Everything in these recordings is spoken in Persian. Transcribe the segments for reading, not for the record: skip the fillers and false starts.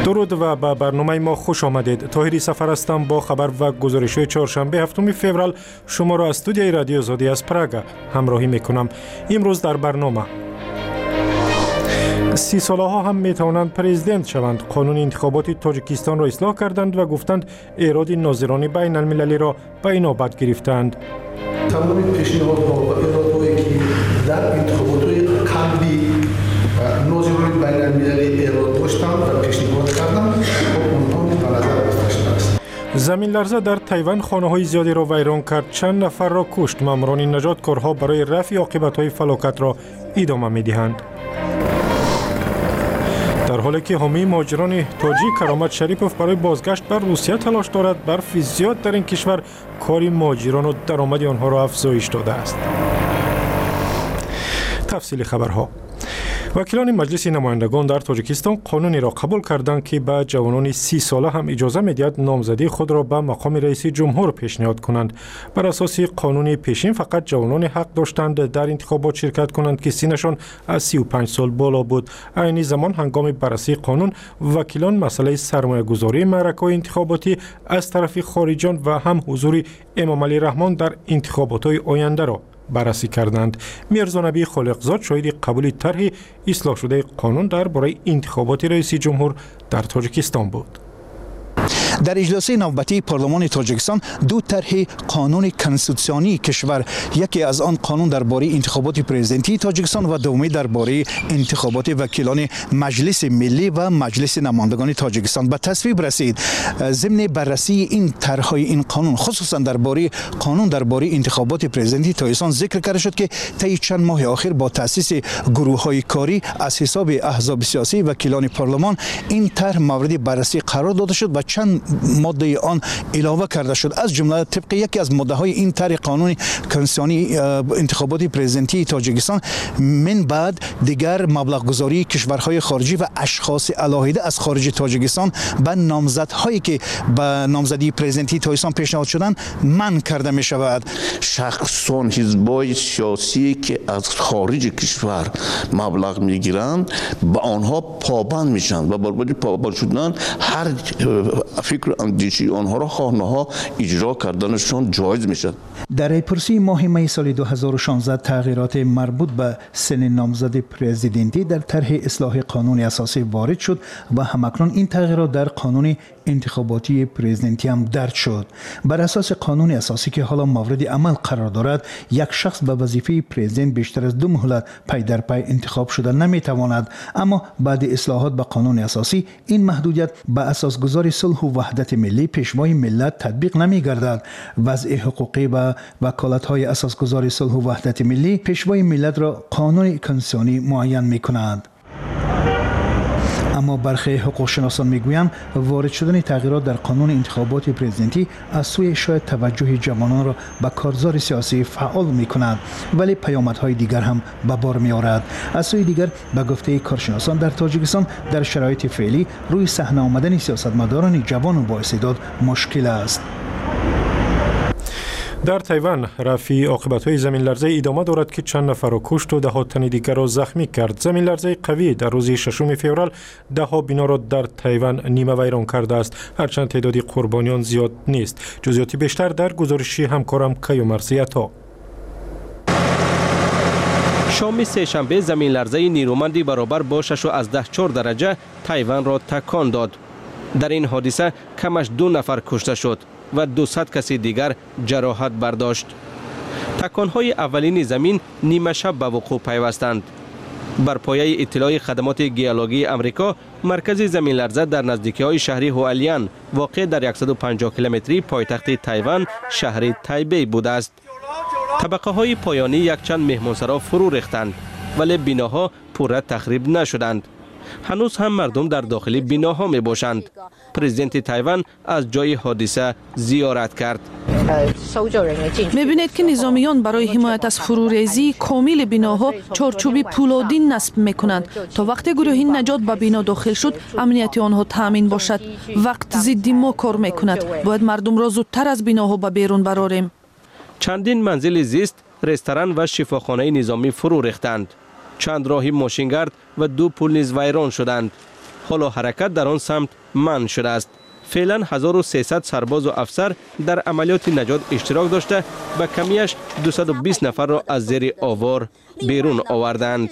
درود و به برنامه ما خوش آمدید. طاهری سفر هستم با خبر و گزارش‌های چهارشنبه هفتم فوریه شما را از استودیوی رادیو آزادی از پراگ همراهی می‌کنم. امروز در برنامه 30 ساله ها هم می توانند پرزیدنت شوند. قانون انتخابات تاجیکستان را اصلاح کردند و گفتند ایراد ناظران بین المللی را به این نوبت گرفتند. تمام پیشنهادها و ایرادهایی که در انتخابات قبلی ناظران بین المللی ایراد داشتند و پیشنهاد کردند اونها به نظر گرفته شده است. زمین لرزه در تایوان خانه‌های زیادی را ویران کرد، چند نفر را کشت. ماموران نجاتکارها برای رفع عاقبت‌های فلاکت را ادامه می‌دهند. در حالی که حامی مهاجران تاجیک کرامت شریپوف برای بازگشت بر روسیه تلاش دارد، برف زیاد در این کشور کار مهاجران و درآمد آنها را افزایش داده است. تفصیل خبرها. وکیلان مجلس نمایندگان در تاجیکستان قانونی را قبول کردند که به جوانان 30 ساله هم اجازه می‌دهد نامزدی خود را به مقام رئیس جمهور پیشنهاد کنند. بر اساس قانون پیشین فقط جوانان حق داشتند در انتخابات شرکت کنند که سنشان از 35 سال بالا بود. عین زمان هنگام بررسی قانون وکیلان مسئله سرمایه‌گذاری معرکه‌های انتخاباتی از طرف خارجیان و هم حضور امام علی رحمان در انتخابات‌های آینده را بررسی کردند. میرزا نبی خالقزاد شاهد قبول طرح اصلاح شده قانون درباره انتخابات رئیس جمهور در تاجیکستان بود. در اجلاس نوبتی پارلمان تاجیکستان دو طرح قانون کنستیتوسیونی کشور، یکی از آن قانون درباره انتخابات پرزیدنتی تاجیکستان و دومی درباره انتخابات وکیلان مجلس ملی و مجلس نمایندگان تاجیکستان به تصویب رسید. ضمن بررسی این طرح‌های این قانون، خصوصا درباره قانون درباره انتخابات پرزیدنتی تاجیکستان ذکر کرده شد که طی چند ماه اخیر با تأسیس گروه‌های کاری از حساب احزاب سیاسی وکیلان پارلمان این طرح مورد بررسی قرار داده شد و چند ماده آن علاوه کرده شد. از جمله طبق یکی از ماده های این طرح قانون کنستیتوسیونی انتخابات پرزیدنتی تاجیکستان من بعد دیگر مبلغ گذاری کشورهای خارجی و اشخاص علاهیده از خارج تاجیکستان به نامزدهایی که به نامزدی پرزیدنتی تاجیکستان پیشنهاد شدند منع کرده می شود. شخصان حزبای سیاسی که از خارج کشور مبلغ می گیرند به آنها پابند میشن و برای پابند شدن هر فکر اندیشی آنها را خواهنها اجرا کردنشان جایز میشد. در رایپرسی ماه می سال 2016 تغییرات مربوط به سن نامزد پرزیدنتی در طرح اصلاح قانون اساسی وارد شد و همکنون این تغییرات در قانون انتخاباتی پرزیدنتی هم درج شد. بر اساس قانون اساسی که حالا مورد عمل قرار دارد، یک شخص به وظیفه پرزیدنت بیشتر از 2 مهلت پی در پی انتخاب شده نمیتواند، اما بعد اصلاحات به قانون اساسی این محدودیت به اساسگذار صلح و وحدت ملی پیشوای ملت تطبیق نمی‌گردد. وضع حقوقی و وکالت‌های اساسگذار صلح و وحدت ملی پیشوای ملت را قانون کنستیتوسیونی معین می‌کند. اما برخی حقوق‌شناسان میگویند وارد شدن تغییرات در قانون انتخابات پرزیدنتی از سوی شاید توجه جوانان را به کارزار سیاسی فعال می‌کند، ولی پیامدهای دیگر هم به بار می‌آورد. از سوی دیگر به گفته کارشناسان در تاجیکستان در شرایط فعلی روی صحنه آمدن سیاستمداران جوان و با استعداد مشکل است. در تایوان رفع عاقبت‌های زمین لرزه ادامه دارد که چند نفر را کشت و ده‌ها تن دیگر را زخمی کرد. زمین لرزه قوی در روز 6 فوریه ده‌ها بنا را در تایوان نیمه ویران کرده است، هرچند تعداد قربانیان زیاد نیست. جزئیات بیشتر در گزارش همکارم کیومرثی عطا. شام سه‌شنبه زمین لرزه نیرومندی برابر با 6.4 درجه تایوان را تکان داد. در این حادثه کمش 2 نفر کشته شد و 200 کسی دیگر جراحت برداشت. تکانهای اولین زمین نیمه شب به وقوع پیوستند. بر پایه اطلاع خدمات گیولوژی امریکا، مرکز زمین لرزه در نزدیکی‌های شهر هوالیان واقع در 150 کیلومتری پایتخت تایوان شهر تایبی بوده است. طبقه های پایانی یک چند مهمانسرا فرو ریختند، ولی بناها پورا تخریب نشدند. هنوز هم مردم در داخل بناها می باشند. پرزیدنت تایوان از جای حادثه زیارت کرد. می‌بینید که نظامیان برای حمایت از فروریزی کامل بناها چارچوبی پولادی نصب می‌کنند تا وقتی گروهی نجات به بنا داخل شد امنیت آنها تامین باشد. وقت ضد ما کار می‌کند. باید مردم را زودتر از بناها به بیرون براریم. چندین منزل زیست، رستوران و شفاخانه نظامی فرو ریختند. چند راهی ماشینگرد و 2 پل نیز ویران شدند. حالا حرکت در آن سمت منع شده است. فعلا 1300 سرباز و افسر در عملیات نجات اشتراک داشته و کمیش 220 نفر را از زیر آوار بیرون آوردند.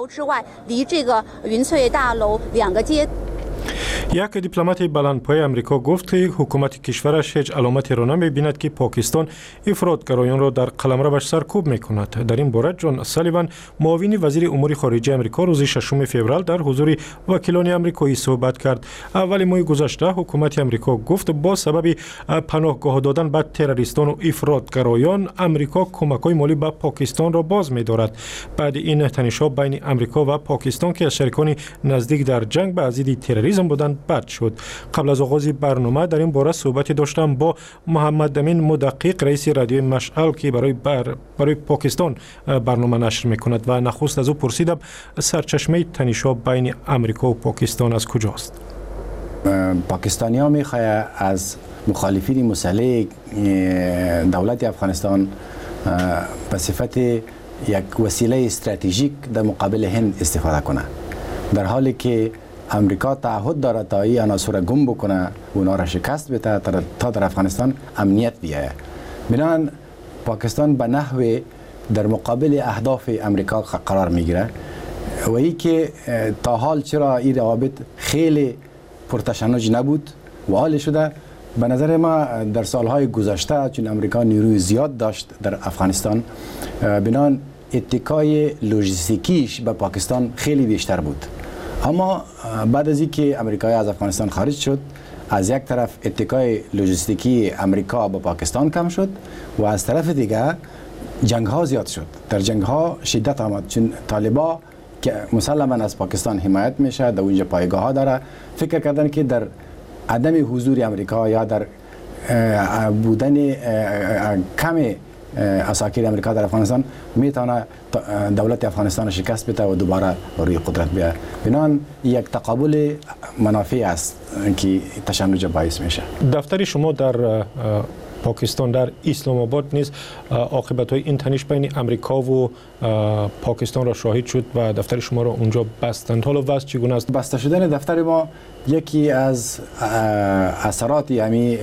یک دیپلمات بلندپایه امریکا گفت که حکومت کشورش هیچ علامتی را نمی‌بیند که پاکستان افراطگرایان را در قلمروش سرکوب می‌کند. در این باره جان سالیوان معاون وزیر امور خارجه امریکا روز 6 فوریه در حضور وکیلان آمریکایی صحبت کرد. اول ماه گذشته حکومت امریکا گفت با سبب پناهگاه دادن به تروریستان و افراطگرایان امریکا کمک‌های مالی به پاکستان را باز می‌دارد. بعد این تنش‌ها بین امریکا و پاکستان که از شریکان نزدیک در جنگ به ضد تروریسم بودند بد شد. قبل از آغاز برنامه در این باره صحبتی داشتم با محمد امین مدقق رئیس رادیو مشعل که برای پاکستان برنامه نشر میکند و نخست از او پرسیدم سرچشمه تنش‌ها بین امریکا و پاکستان از کجاست. پاکستانی‌ها می‌خواهند از مخالفین مسلح دولت افغانستان به صفت یک وسیله استراتژیک در مقابل هند استفاده کنند، در حالی که امریکا تعهد دارد تا این عناصر را گم بکنه و اونا را شکست بده تا در افغانستان امنیت بیاید. بنابراین پاکستان به نحو در مقابل اهداف امریکا قرار میگیره و این که تا حال چرا این روابط خیلی پرتشنج نبود و حال شده به نظر ما در سالهای گذشته چون امریکا نیروی زیاد داشت در افغانستان بنابراین اتکای لوجستیکیش به پاکستان خیلی بیشتر بود. اما بعد از اینکه امریکایی از افغانستان خارج شد از یک طرف اتکای لوجستیکی امریکا با پاکستان کم شد و از طرف دیگه جنگ ها زیاد شد. در جنگ ها شدت آمد چون طالبا که مسلما از پاکستان حمایت میشه در اونجا پایگاه ها داره فکر کردن که در عدم حضور امریکا یا در بودن کم اساکیر امریکا در افغانستان میتونه دولت افغانستان شکست بده و دوباره روی قدرت بیاد. بنابراین یک تقابل منافع است که تشنج باعث میشه. دفتر شما در پاکستان در اسلام آباد نیز عاقبت‌های این تنش بین امریکا و پاکستان را شاهد شد و دفتر شما را اونجا بستند. حالا وضع چگونه است؟ بسته شدن دفتر ما یکی از اثرات امی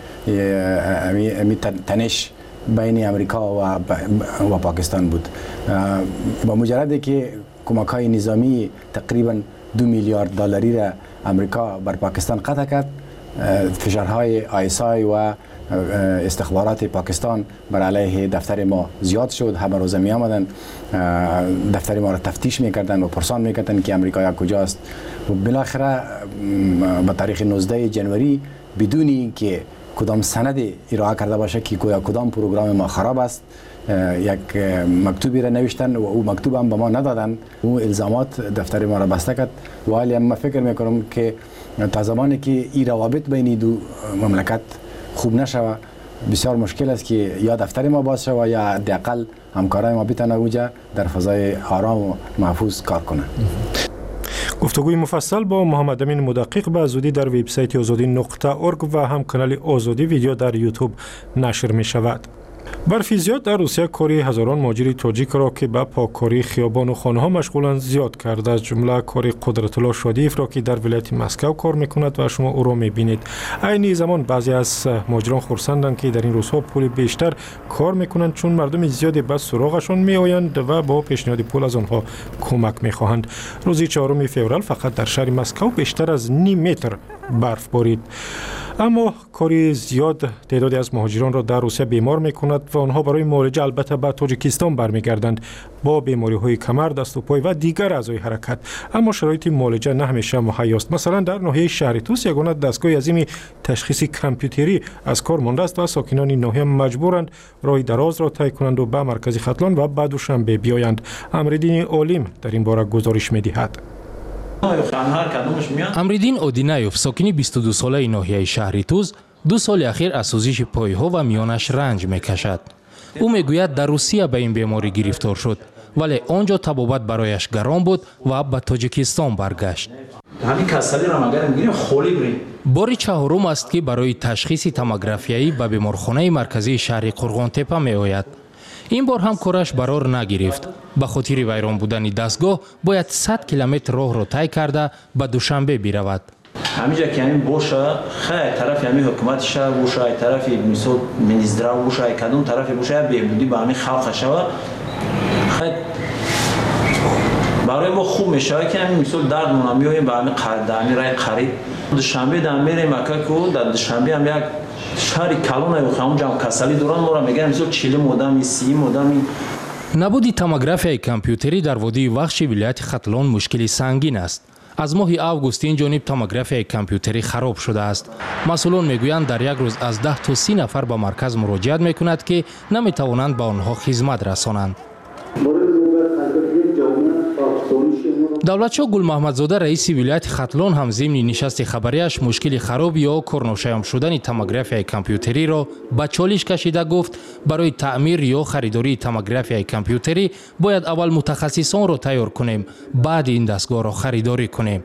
تنش بین امریکا و پاکستان بود. با مجرد که کمک‌های نظامی تقریبا 2 میلیارد دلاری را امریکا بر پاکستان قطع کرد، فشارهای آیسای و استخبارات پاکستان بر علیه دفتر ما زیاد شد. همه روزه می آمدن دفتر ما را تفتیش میکردن و پرسان میکردن که امریکا کجاست و بالاخره با تاریخ 19 جنوری بدون اینکه کدام سند ارائه کرده باشه که کدام پروگرام ما خراب است یک مکتوبی را نوشتن و او مکتوب هم به ما ندادن. او الزامات دفتر ما را بسته کرد و حالی من فکر میکنم که تا زمانی که این روابط بین دو مملکت خوب نشود بسیار مشکل است که یا دفتر ما باز شود یا حداقل همکارای ما بتونه اونجا در فضای آرام و محفوظ کار کنند. گفتگوی مفصل با محمد امین مدقق به زودی در وبسایت azadi.org و هم کانال آزادی ویدیو در یوتیوب نشر می شود. برفی زیاد در روسیه کاری هزاران مهاجر تاجیک را که به پاککاری خیابان و خانه ها مشغولند زیاد کرده، از جمله کاری قدرت الله شادیف را که در ولایت مسکو کار میکند و شما او را میبینید. عین زمان بعضی از مهاجران خرسندند که در این روزها پول بیشتر کار میکنند چون مردم زیادی به سراغشان میآیند و با پیشنهاد پول از آنها کمک میخواهند. روز 4 فوریه فقط در شهر مسکو بیشتر از نیم متر برف بارید. اما کاری زیاد تعدادی از مهاجران را در روسیه بیمار میکند و آنها برای معالجه البته به تاجیکستان برمیگردند با بیماری های کمر، دست و پای و دیگر اعضای حرکت. اما شرایط معالجه نه همیشه مهیا است. مثلا در ناحیه شهر توس یگانه دستگاه عظیم تشخیص کامپیوتری از کار مانده است و ساکنان این ناحیه مجبورند راه دراز را طی کنند و به مرکز ختلان و بعد دوشنبه بیایند. امردین عالم در این باره گزارش می‌دهد. امردین اودینایوف ساکن 22 ساله ناحیه شهر توز 2 سال اخیر از سوزش پایها و میانش رنج میکشد. او میگوید در روسیه به این بیماری گرفتار شد ولی آنجا طبابت برایش گران بود و به تاجیکستان برگشت. بار چهارم است که برای تشخیص توموگرافیایی به بیمارخانه مرکزی شهر قرغان تپه می آید. این بار هم کارش برار نگرفت. به خاطر ویران بودن دستگاه باید 100 کیلومتر راه را طی کرده به دوشنبه برود. همینجا که همین باشه خیلی طرف همین حکومتش باشه، طرف مثلا منیزدرا باشه، کدوم طرف باشه بهبودی به همین خلق شوه، خیلی برای ما خوب میشه که همین مثلا دردمون میایم به همین قدمی رای قریب. دوشنبه دم میریم مکه کو در دوشنبه هم یک شهر کلون و اونجا کسلی دوران ما را میگن مثلا 40 مودم 30 مودم. نبودی توموگرافیای کامپیوتری در وادی وخش ولایت ختلان مشکلی سنگین است. از ماه آگوست این جانب توموگرافیای کامپیوتری خراب شده است. مسئولان میگویند در یک روز از 10 تا 30 نفر به مرکز مراجعت میکند که نمیتوانند به آنها خدمت رسانند. دولتشاه گل محمدزاده رئیس ولایت ختلان هم ضمن نشست خبریش مشکل خراب یا کارناشیان شدن توموگرافیای کامپیوتری را به چالش کشیده گفت برای تعمیر یا خریداری توموگرافیای کامپیوتری باید اول متخصصان را تیار کنیم، بعد این دستگاه را خریداری کنیم.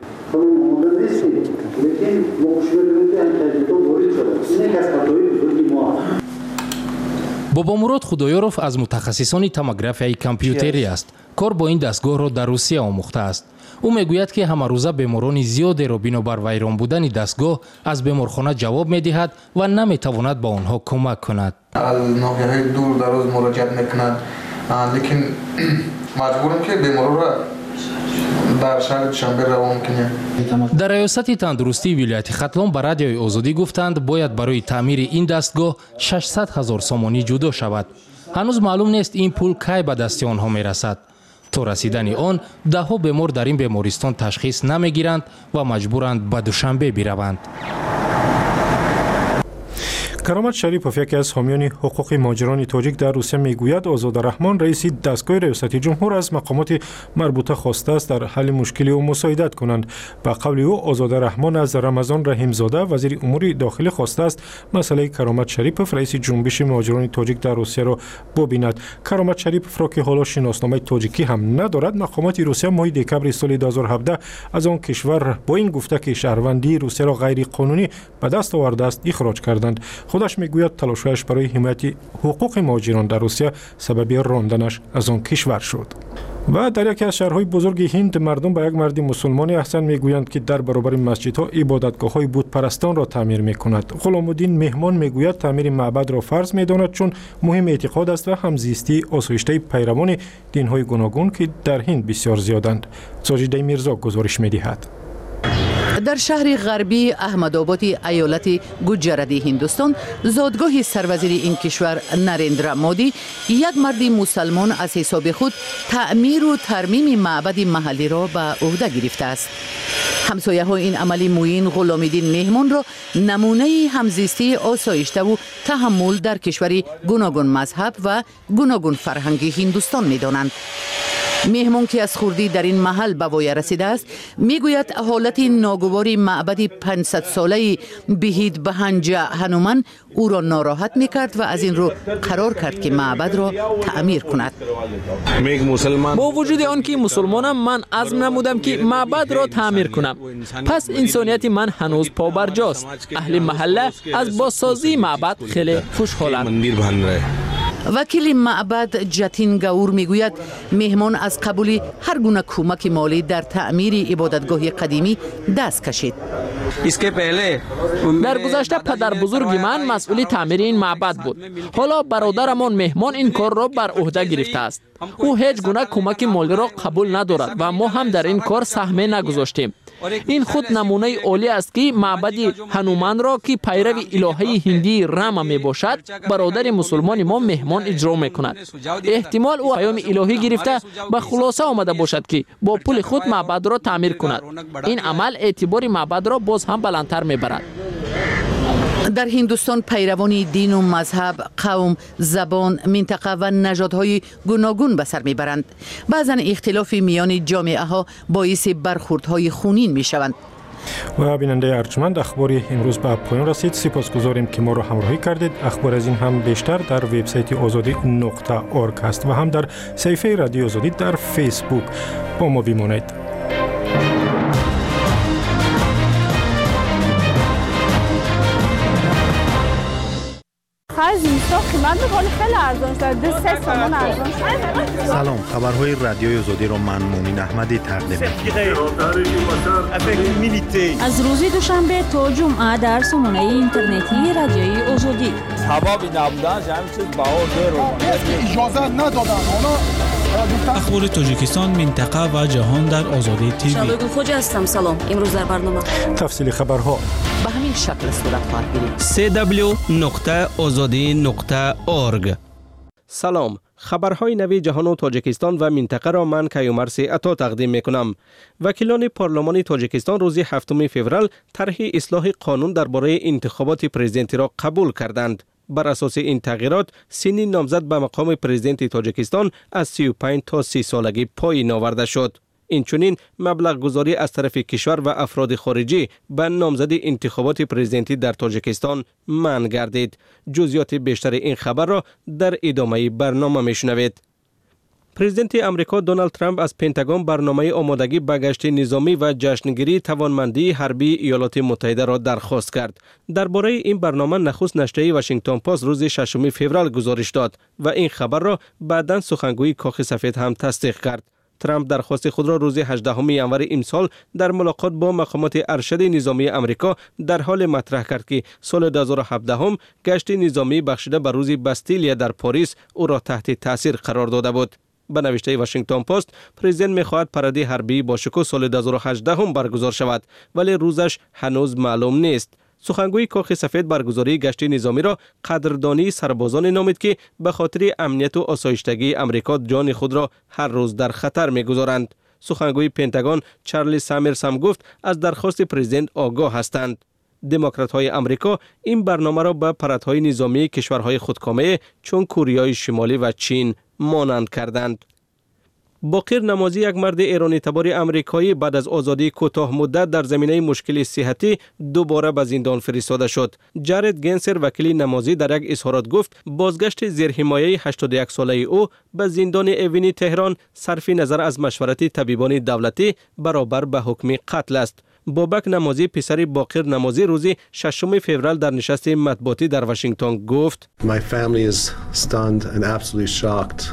بابا مراد خدایارف از متخصصان توموگرافیای کامپیوتری است. کار با این دستگاه را در روسیه آموخته است. او میگوید که همه روزه بیماران زیادی را بنابر ویران بودن دستگاه از بیمارخانه جواب میدهد و نمیتواند به آنها کمک کند. ناحیه‌های دور دراز مراجعت میکند، لیکن مجبورم که بیماران را در شهر دوشنبه روان کنیم. در ریاست تندرستی ولایت ختلان به رادیوی آزادی گفتند باید برای تعمیر این دستگاه 600,000 سومانی جدا شود. هنوز معلوم نیست این پول کی به دست آنها میرسد. تا رسیدن آن دهها بیمار در این بیمارستان تشخیص نمیگیرند و مجبورند به دوشنبه بروند. کرامت شریپوف یکی از حامیان حقوق مهاجران تاجیک در روسیه میگوید آزادرحمان رئیس دستگاه ریاست جمهور از مقامات مربوطه خواسته است در حل مشکل او مساعدت کنند. به قول او آزادرحمان از رمضان رحیمزاده وزیر امور داخلی خواسته است مسئله کرامت شریپوف رئیس جنبش مهاجران تاجیک در روسیه را ببیند. کرامت شریپوف را که حالا شناسنامه تاجیکی هم ندارد مقامات روسیه ماه دکبر سال 2017 از آن کشور با این گفته که شهروندی روسیه را غیر قانونی به دست آورده است اخراج کردند. خودش میگوید تلاشش برای حمایت حقوق مهاجران در روسیه سبب راندنش از آن کشور شد. و در یکی از شهرهای بزرگ هند مردم به یک مرد مسلمان احسن میگویند که در برابر مسجدها عبادتگاه‌های بت پرستان را تعمیر میکند. غلام الدین مهمان میگوید تعمیر معبد را فرض میداند چون مهم اعتقاد است و همزیستی آسایشته پیروان دین‌های گوناگون که در هند بسیار زیادند. ساجده میرزا گزارش میدهد. در شهر غربی احمدآباد ایالت گوجرات هندوستان زادگاه سروزیر این کشور نریندرا مودی یک مرد مسلمان از حساب خود تعمیر و ترمیم معبد محلی را به عهده گرفته است. همسایه های این عملی موین غلام الدین مهمان را نمونه همزیستی آسایشته و تحمل در کشوری گوناگون مذهب و گوناگون فرهنگ هندوستان می دانند. مهمان که از خردی در این محل به وای رسیده است میگوید حالت ناگوار معبد 500 ساله بهید بهنج هنومن او را ناراحت میکرد و از این رو قرار کرد که معبد را تعمیر کند. با وجود آنکه مسلمانم من عزم نمودم که معبد را تعمیر کنم. پس انسانیت من هنوز پابرجاست. اهل محله از بازسازی معبد خیلی خوشحالند. وکیل معبد جتین گاور میگوید مهمان از قبول هر گونه کمک مالی در تعمیر عبادتگاه قدیمی دست کشید. در گذشته پدر بزرگ من مسئول تعمیر این معبد بود. حالا برادرمان مهمان این کار را بر عهده گرفته است. او هیچ گونه کمک مالی را قبول ندارد و ما هم در این کار سهمی نگذاشتیم. این خود نمونه عالی است که معبد هنومن را که پیرو الهه هندی رام می باشد برادر مسلمان ما مهمان اجرا می کند. احتمال او پیام الهی گرفته به خلاصه آمده باشد که با پول خود معبد را تعمیر کند. این عمل اعتبار معبد را باز هم بلندتر می برد. در هندوستان پیروان دین و مذهب، قوم، زبان، منطقه و نژادهای گوناگون به سر میبرند. بعضا اختلاف میان جامعه ها باعث برخوردهای خونین میشوند. و بیننده ارجمند اخبار امروز به پایان رسید. سپاسگزاریم که ما را همراهی کردید. اخبار از این هم بیشتر در وبسایت azadi.org است و هم در صفحه رادیو آزادی در فیسبوک. با ما بمانید. Faz isso. تا قیمت میکنه خیلی ارزان شده 3 تومان ارزان شده. سلام، خبرهای رادیوی آزادی رو من مومین احمدی تقدیم می‌کنم. از روز دوشنبه تا جمعه در سامانه اینترنتی رادیوی آزادی. حبابی نبودن همین چیز بهار اجازه ندادن. اخبار تاجیکستان، منطقه و جهان در آزادی تیوی. شبگون خوجا هستم. سلام. امروز در برنامه تفصیل خبرها به همین شکل صورت خواهد گرفت. www.azadi.org. سلام، خبرهای نوی جهان و تاجیکستان و منطقه را من کیومرث عطا تقدیم میکنم. وکیلان پارلمان تاجیکستان روز 7 فوریه طرح اصلاح قانون درباره انتخابات پرزیدنتی را قبول کردند. بر اساس این تغییرات سن نامزد به مقام پرزیدنت تاجیکستان از 35 تا 30 سالگی پایین آورده شد. اینچنین مبلغ گذاری از طرف کشور و افراد خارجی به نامزدی انتخابات پرزیدنتی در تاجیکستان منع گردید. جزئیات بیشتر این خبر را در ادامه برنامه میشنوید. پرزیدنت امریکا دونالد ترامپ از پنتاگون برنامه آمادگی به گشت نظامی و جشنگیری توانمندی حربی ایالات متحده را درخواست کرد. درباره این برنامه نخست نشریه واشنگتن پست روز 6 فوریه گزارش داد و این خبر را بعداً سخنگوی کاخ سفید هم تصدیق کرد. ترامپ درخواست خود را روز 18 ینور امسال در ملاقات با مقامات ارشد نظامی امریکا در حال مطرح کرد که سال 2017 گشت نظامی بخشیده به روز باستیلیا در پاریس او را تحت تاثیر قرار داده بود. به نوشته واشنگتن پست، پرزیدنت می‌خواهد پرده حربی با شکوه سال 2018 برگزار شود، ولی روزش هنوز معلوم نیست. سخنگوی کاخ سفید برگزاری گشت نظامی را قدردانی سربازان نامید که به خاطر امنیت و آسایشتگی امریکا جان خود را هر روز در خطر می‌گذارند. سخنگوی پنتاگون چارلی سامرز هم گفت از درخواست پرزیدنت آگاه هستند. دموکرات‌های امریکا این برنامه را به پرت‌های نظامی کشورهای خودکامه چون کوریای شمالی و چین مانند کردند. باقر نمازی، یک مرد ایرانی تبار امریکایی، بعد از آزادی کوتاه مدت در زمینه مشکل صحتی دوباره به زندان فرستاده شد. جارد گنسر، وکیل نمازی، در یک اظهارات گفت بازگشت زیر حمایه 81 ساله او به زندان اوینی تهران صرف نظر از مشورت طبیبان دولتی برابر به حکم قتل است. بابک نمازی، پسر باقر نمازی، روز 6 فوریه در نشست مطبوعاتی در واشنگتن گفت My family is stunned and absolutely shocked.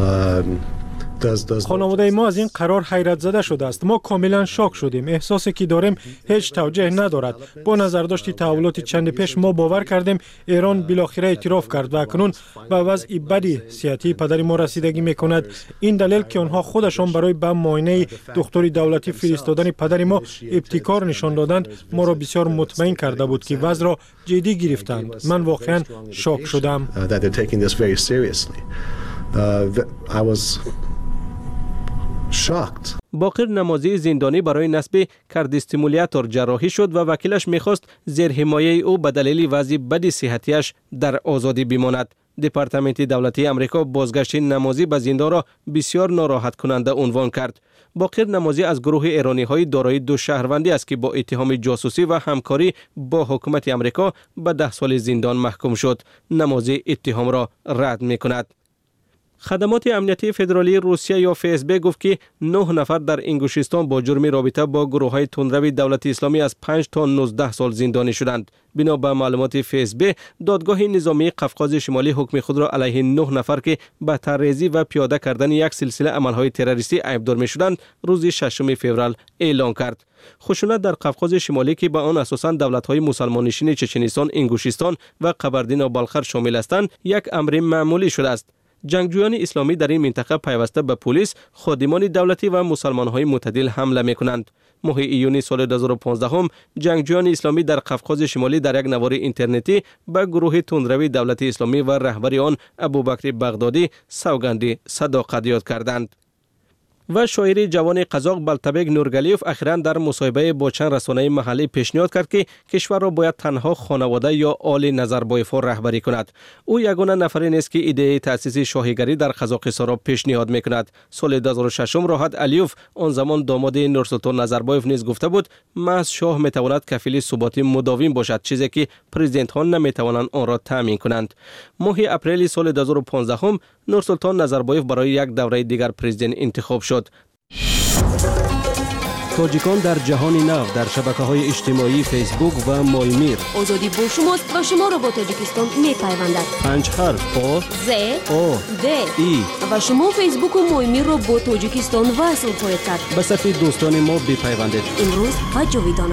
خانواده ما از این قرار حیرت زده شده است. ما کاملا شاک شدیم. احساسی که داریم هیچ توجیه ندارد. با نظرداشت تحولات چند پیش ما باور کردیم ایران بالاخره اعتراف کرد و اکنون به وضع بدی صحتی پدر ما رسیدگی میکند. این دلیل که آنها خودشان برای به معاینه دکتر دولتی فرستادن پدر ما ابتکار نشان دادند ما را بسیار مطمئن کرده بود که وضع را جدی گرفتند. من واقعا شاک شدم. باقر نمازی زندانی برای نصب کاردیوستیمولاتور جراحی شد و وکیلش میخواست زیر حمایه او به دلیل وضع بد صحتیش در آزادی بماند. دپارتمنت دولتی امریکا بازگشت نمازی به زندان را بسیار ناراحت کننده عنوان کرد. باقر نمازی از گروه ایرانی های دارای 2 شهروندی است که با اتهام جاسوسی و همکاری با حکومت امریکا به 10 سال زندان محکوم شد. نمازی اتهام را رد میکند. خدمات امنیتی فدرالی روسیه یا FSB گفت که 9 نفر در انگوشیستان با جرم رابطه با گروه‌های تندرو دولت اسلامی از 5 تا 19 سال زندانی شدند. بنا به معلومات FSB، دادگاه نظامی قفقاز شمالی حکم خود را علیه 9 نفر که به طرح‌ریزی و پیاده کردن یک سلسله عمل‌های تروریستی عیبدار می‌شدند روز 6 فوریه اعلام کرد. خشونت در قفقاز شمالی که به آن اساساً دولت‌های مسلمان‌نشین چچنستان، انگوشیستان و قبردین و بالخر شامل هستند، یک امر معمولی شده است. جنگجویان اسلامی در این منطقه پیوسته به پلیس، خادمان دولتی و مسلمان‌های معتدل حمله می‌کنند. ماه ایونی سال 2015 جنگجویان اسلامی در قفقاز شمالی در یک نوار اینترنتی به گروه تندرو دولت اسلامی و رهبر آن ابوبکر بغدادی سوگند صداقت یاد کردند. و شاعر جوان قزاق بلتبک نورگلیوف اخیراً در مصاحبه با چند رسانه محلی پیشنهاد کرد که کشور را باید تنها خانواده یا آل نظربایف رهبری کند. او یگانه نفری نیست که ایده تأسیس شاهیگری در قزاقستان را پیشنهاد میکند. سال 2006 راحت علیوف، آن زمان داماد نورسلطان نظربایف، نیز گفته بود محض شاه میتواند کفیل ثبات مداوم باشد، چیزی که پرزیدنت ها نمیتوانند آن را تامین کنند. ماه اپریل سال 2015 نورسلطان نظربایف برای یک دوره دیگر پرزیدنت انتخاب شد. تاجیکان در جهان نو در شبکه‌های اجتماعی فیسبوک و مایمیر. آزادی با شماست و شما را با تاجیکستان می‌پیوندد. 5 حرف آ ز او د ای و شما فیسبوک و مایمیر را با تاجیکستان وصل خواهید کرد. به صف دوستان ما بپیوندید. امروز و جاویدانه.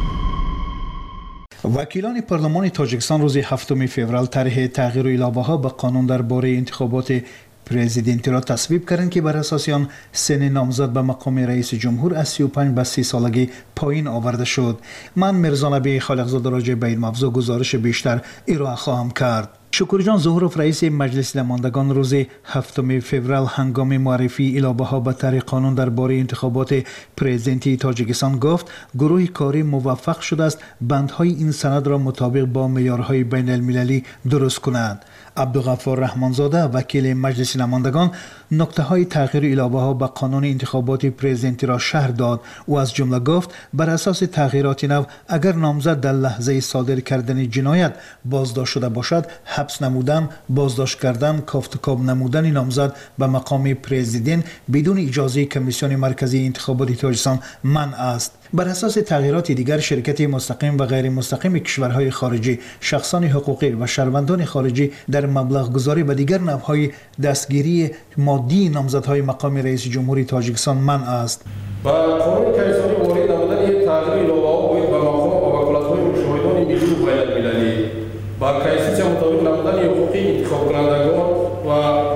وکیلان پارلمان تاجیکستان روز 7 فوریه طرح تغییر اعلابه‌ها به قانون درباره انتخابات پرزیدنتی را تصویب کردند که بر اساس آن سن نامزد به مقام رئیس جمهور از 35 به 30 سالگی پایین آورده شد. من میرزا نبی خالقزاده راجع به این موضوع گزارش بیشتر ارائه خواهم کرد. شکرجان ظهورов رئیس مجلس نمایندگان روز 7 فوریه هنگام معرفی اعلابه‌ها به طرح قانون درباره انتخابات پرزیدنتی تاجیکستان گفت گروه کاری موفق شده است بندهای این سند را مطابق با معیارهای بین المللی درست کنند. عبدالغفار رحمانزاده وکیل مجلس نمایندگان نکته‌های تغییر اعلابه‌ها به قانون انتخابات پرزیدنتی را شرح داد و از جمله گفت بر اساس تغییرات نو اگر نامزد در لحظه صادر کردن جنایت بازداشت شده باشد حبس نمودن، بازداشت کردن، کافتکاب نمودن نامزد به مقام پرزیدنت بدون اجازه کمیسیون مرکزی انتخابات تاجیکستان منع است. بر اساس تغییرات دیگر شرکت مستقیم و غیر مستقیم کشورهای خارجی، شخصان حقوقی و شهروندان خارجی در مبلغ گذاری و دیگر نوع‌های دستگیری مادی نامزدهای مقام رئیس جمهوری تاجیکستان منع است. با قانون کمیسیون وارد نمودن یک تغییر اعلابه‌ها باید به مقام و وکالت‌های مشاهدان ملی و بین‌المللی با کنستیتوسیون مطابق نمودن حقوق انتخاب کنندگان و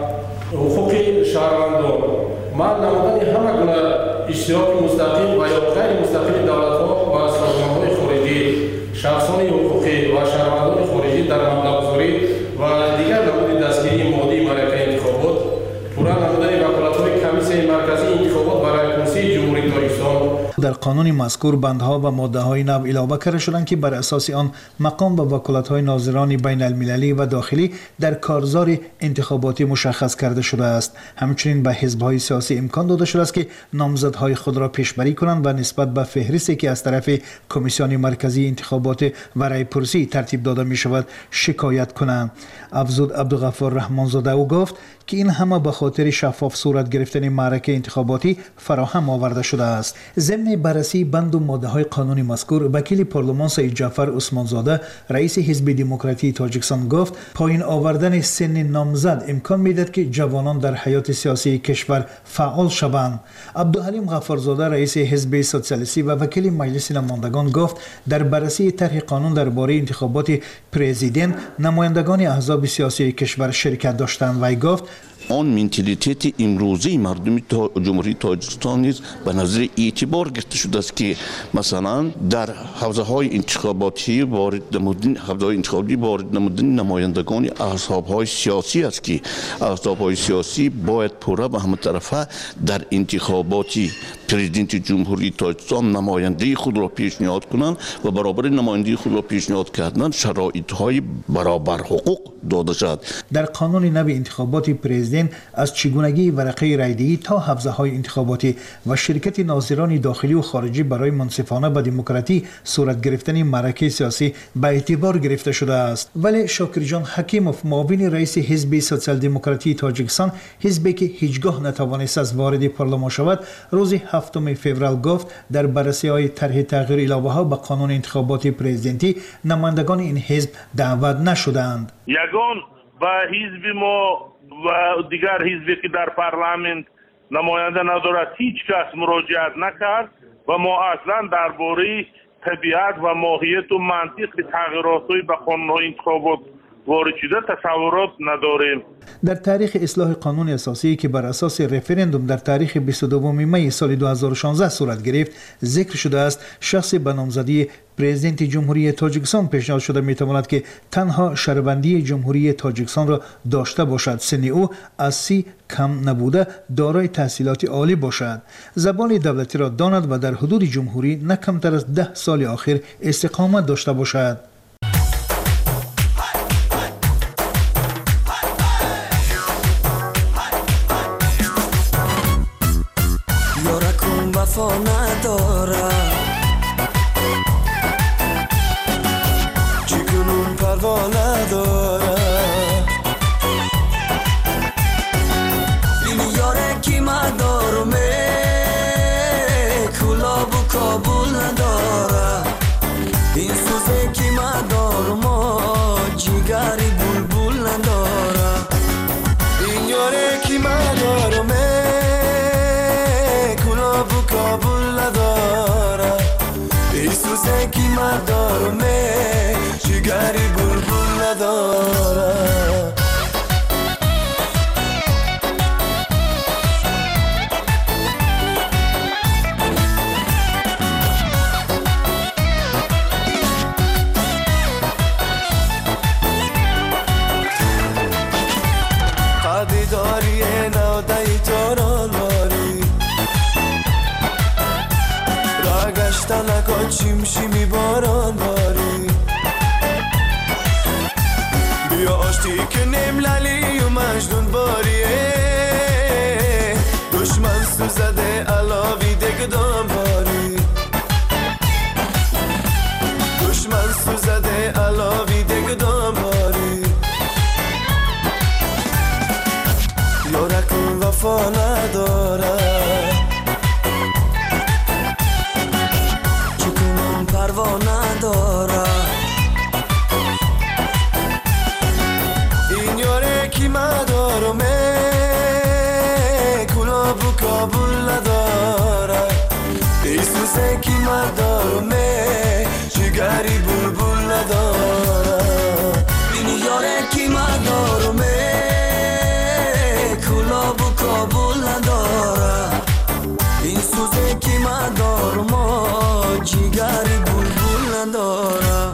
حقوق شهروندان من نمودن همه گونه اشتراک مستقیم و یا غیر مستقیم دولت‌ها و سازمان‌های خارجی، شخصان حقوقی و شهروندان خارجی در مبلغ‌گذاری و دیگر نمود دستگیری مادی مرکه انتخابات، پورا نمودن وکالت‌های کمیسیون مرکزی انتخابات برای کنسول جمهوری تاجیکستان. در قانون مذکور بندها و ماده‌های نو اضافه کرده شدند که بر اساس آن مقام و وکالت‌های ناظران بین المللی و داخلی در کارزار انتخاباتی مشخص کرده شده است. همچنین به حزب‌های سیاسی امکان داده شده است که نامزدهای خود را پیشبری کنند و نسبت به فهرستی که از طرف کمیسیون مرکزی انتخابات و رای‌پرسی ترتیب داده می‌شود شکایت کنند. افزود عبدالغفار رحمانزاده او گفت که این همه به خاطر شفاف صورت گرفتن معرکه انتخاباتی فراهم آورده شده است. ضمن بررسی بند و ماده‌های قانون مذکور وکیل پارلمان سید جعفر عثمانزاده رئیس حزب دموکراتی تاجیکستان گفت پایین آوردن سن نامزد امکان می‌دهد که جوانان در حیات سیاسی کشور فعال شوند. عبدالحلیم غفارزاده رئیس حزب سوسیالیستی و وکیل مجلس نمایندگان گفت در بررسی طرح قانون درباره انتخابات پرزیدنت نمایندگان احزاب سیاسی کشور شرکت داشتند و گفت آن منتالیته امروزی مردم جمهوری تاجیکستان نیز به نظر اعتبار گرفته شده است که مثلا در حوزه های انتخاباتی وارد نمودن نمایندگان احزاب های سیاسی است که احزاب های سیاسی باید پورا به همه طرفه در انتخاباتی پرزیدنت جمهوری تاجیکستان نماینده خود را پیشنهاد کنند و برابر نماینده خود را پیشنهاد کردن شرایط های برابر حقوق داده شد. در قانون نو انتخابات پرزیدنت از چگونگی ورقه رایدهی تا حوزه های انتخاباتی و شرکت ناظران داخلی و خارجی برای منصفانه و دموکراتی صورت گرفتن معرکه سیاسی به اعتبار گرفته شده است. ولی شاکرجان حکیموف معاون رئیس حزب سوسیال دموکراتی تاجیکستان، حزبی که هیچگاه نتوانست از وارد پارلمان شود، روز 7 فوریه گفت در بررسی های طرح تغییر اعلابه‌ها به قانون انتخابات پرزیدنتی نمایندگان این حزب دعوت نشدند. یگان و حزب ما و دیگر حزبی که در پارلمان نماینده ندارد هیچ کس مراجعت نکرد و ما اصلا درباره طبیعت و ماهیت و منطق تغییرات به قانون انتخابات وارد شده تصورات نداریم. در تاریخ اصلاح قانون اساسی که بر اساس رفراندوم در تاریخ 22 می سال 2016 صورت گرفت ذکر شده است شخص به نامزدی پرزیدنت جمهوری تاجیکستان پیشنهاد شده میتواند که تنها شهروندی جمهوری تاجیکستان را داشته باشد، سن او از 30 کم نبوده، دارای تحصیلات عالی باشد، زبان دولتی را داند و در حدود جمهوری نه کمتر از 10 سال آخر استقامت داشته باشد. وفا ندارم چکنون پروا ندارم این یاره کی مدارمه کلا سوزه کی مدارمه جگری بلبل ندارم قدیداری نودهی تاران باری را گشتن نکن چیم شیمی باران باری بیا آشتی که نملالی و مجنون باریه دشمن سوزده علاوی دگدام باری دشمن سوزده علاوی دگدام باری یارکون وفا نداره چکنم پروا نداره این یاره کی مدارمه کلا بو کابل نداره ایسوسه کی مدارمه جگری بلبل نداره این یاره کی مدارمه کلا بو کابل نداره این سوزه کی مدارمه جگری بلبل نداره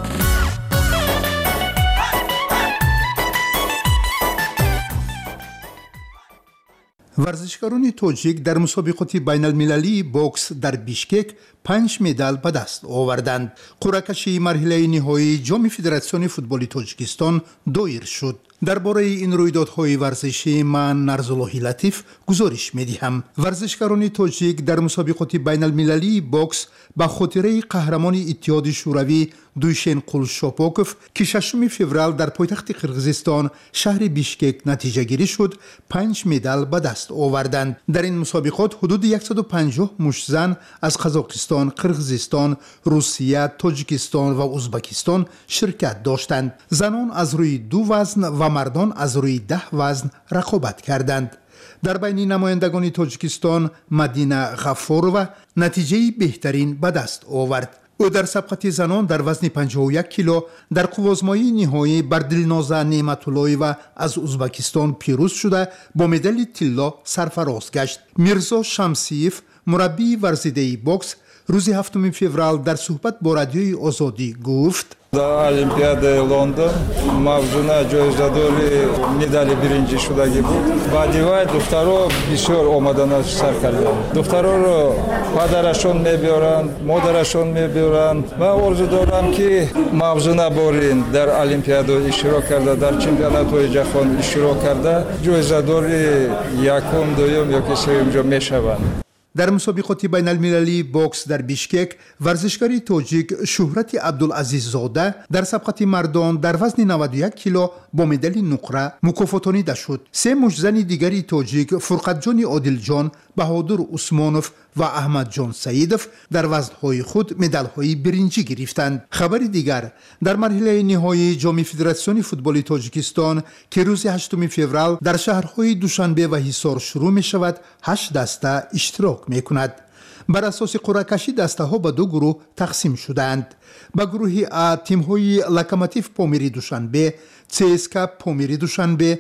ورزشکاران تاجیک در مسابقات بین المللی بوکس در بیشکک 5 مدال به دست آوردند. قرعه کشی مرحله نهایی جام فدراسیون فوتبال تاجیکستان دایر شد. درباره این رویدادهای ورزشی من نرزاللهی لطیف گزارش می‌دهم. ورزشکاران تاجیک در مسابقات بین المللی بوکس به خاطره قهرمان اتحاد شوروی دویشن قولشاپوکوف که 6 فوریه در پایتخت قرقیزستان شهر بیشکک نتیجه گیری شد 5 مدال به دست آوردند. در این مسابقات حدود 150 مشتزن از قزاقستان، قرقیزستان، روسیه، تاجیکستان و ازبکستان شرکت داشتند. زنان از روی 2 وزن و مردان از روی 10 وزن رقابت کردند. در بین نمایندگان تاجیکستان مدینه غفورова نتیجه بهترین به دست آورد. او در سبقت زنان در وزن 51 کیلو در قوازمایی نهایی بر دلنازه نعمت‌اللهی از ازبکستان پیروز شده با مدال طلا سرفراز گشت. میرزا شمسیف مربی ورزیده بوکس روز 7 فوریه در صحبت با رادیوی آزادی گفت: در المپیاد لندن مافزونا جایزه‌داری مدال برنجی شدگی بود. بعدی‌های دخترها بسیار آمدن سر کردند. دخترها رو پدرشون میبرند، مادرشون میبرند. و آرزو دارم که مافزونا بارین در المپیاد اشتراک کرده، در چمپیونات جهان اشتراک کرده، جایزه‌داری یکم، دوم یا سوم جا میشوند. در مسابقات بین المللی بوکس در بیشکک ورزشکاری تاجیک شهرت عبدالعزیز زاده در سبقت مردان در وزن 91 کیلو با مدال نقره مکافاتانیده شد. 3 مشتزن دیگری تاجیک فرقت جان عادل جان، بهادر عثمانوف و احمد جان سعیدوف در وزن‌های خود مدال‌های برنجی گرفتند. خبر دیگر در مرحله نهایی جام فدراسیون فوتبال تاجیکستان که روز 8 فوریه در شهرهای دوشنبه و حصار شروع می‌شود 8 دسته اشتراک می‌کند. بر اساس قرعه کشی دسته ها به 2 گروه تقسیم شدند. به گروه A تیم‌های لوکوموتیو پامیری دوشنبه، CSKA پامیری دوشنبه،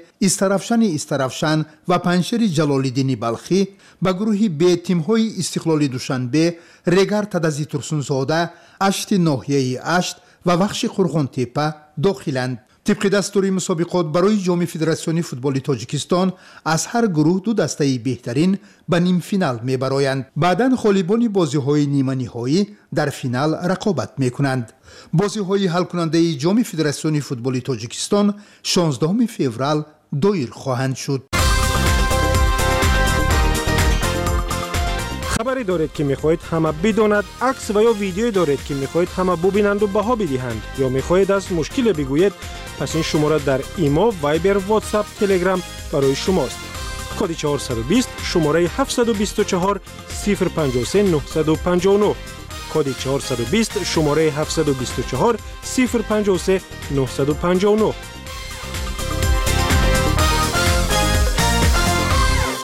استرافشن و پنشر جلال‌الدین بلخی. به گروه B تیم‌های استقلال دوشنبه، رگر تدزی ترسونزاده، اشت ناحیه اشت و بخش قرغان تپه داخلند. طبق دستور مسابقات برای جام فدراسیون فوتبال تاجیکستان از هر گروه 2 دسته بهترین به نیم فینال میبرایند. بعداً خالیبان بازی‌های نیمه نهایی در فینال رقابت میکنند. بازی‌های حل کننده جام فدراسیون فوتبال تاجیکستان 16 فوریه دایر خواهند شد. خبری دارید که میخواهید همه بداند، عکس و یا ویدیویی دارید که میخواهید همه ببینند و بها بدهند، یا میخواهید از مشکل بگویید، پس این شماره در ایما، وایبر، واتساپ، تلگرام برای شماست. کد 420 شماره 724 053 959. کد 420 شماره 724 053 959.